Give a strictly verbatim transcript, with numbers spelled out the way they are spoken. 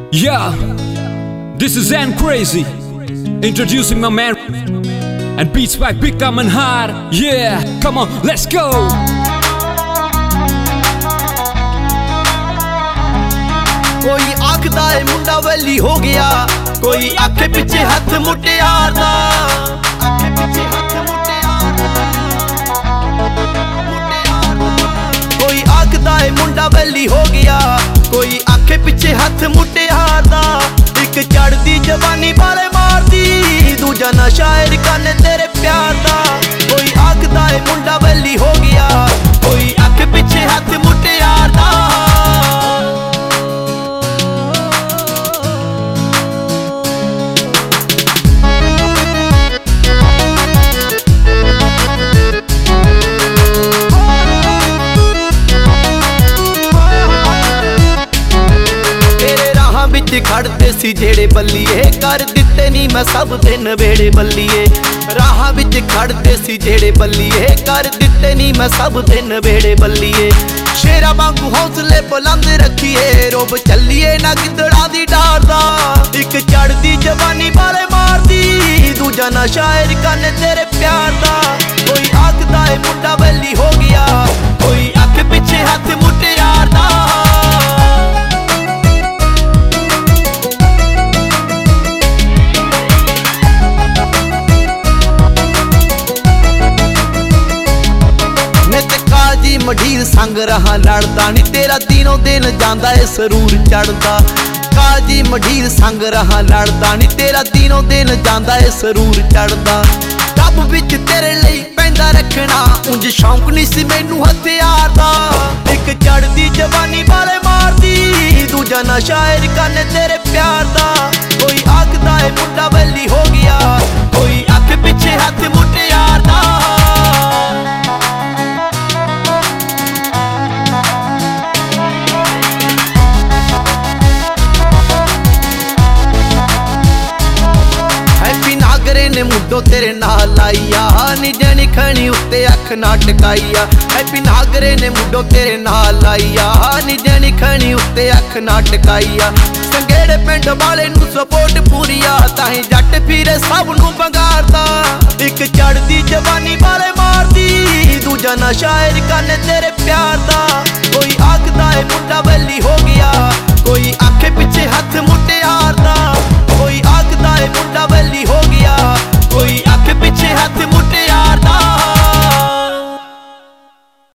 Yeah, this is Zen Crazy, introducing my man, and beats by Big Time and Hard. Yeah, come on, let's go. कोई आखदा है मुंडा valley हो गया, कोई आखे पिछे हथ मुटियार दा, आखे पिछे हथ मुटियार दा। कोई आखदा है मुंडा वैली हो गया, कोई आखे पिछे हथ मुटियार दा। एक चढ़दी जवानी वाले मारदी, दूजा ना शायर कन्ने तेरे प्यार दा। कोई आखदा है मुंडा वैली हो गया, कोई आखे पिछे हथ मुटियार दा। खड़ते सी जेड़े बल्लीए कर दिते नी मैं सब दिन वेड़े बल्लीए। राह विच खड़ते सी जेड़े बल्लीए कर दिते नी मैं सब दिन वेड़े बल्लीए। शेरा वांगू हौसले बुलंद रखिए, रोब चलिए ना गिदड़ा दी डार दा। एक चढ़दी जवानी वाले मारदी, दूजा ना शायर कन्ने तेरे प्यार दा। कोई आखदा है मुंडा वैली हो गया, कोई अख पिछे हथ मुटियार दा। मढ़ीर संग रहा लड़दा नी तेरा दिनों दिन जांदा है सरूर चढ़दा। काजी मढ़ीर संग रहा लड़दा नी तेरा दिनों दिन जांदा है सरूर चढ़दा। कब विच तेरे लई पैंदा रखना, उंज शौक नहीं सी मैनू हथियार दा। एक चढ़दी जवानी वाले मारदी, दूजा ना शायर कन्ने तेरे प्यार दा। कोई आखदा है मुंडा वैली हो गया, कोई अख पिछे हथ मुटियार दा। ने मुंडो तेरे नाल आईया, नी जनी खणी उत्ते अख ना टकाईया। हैप्पी नागरे ने मुंडो तेरे नाल आईया, नी जनी खणी उत्ते अख ना टकाईया। संगेड़े पिंड वाले नू सपोर्ट पूरीया, ताही जट फिरे सब नू बंगारदा। एक चढ़दी जवानी वाले मारदी, दूजा ना शायर कन्ने तेरे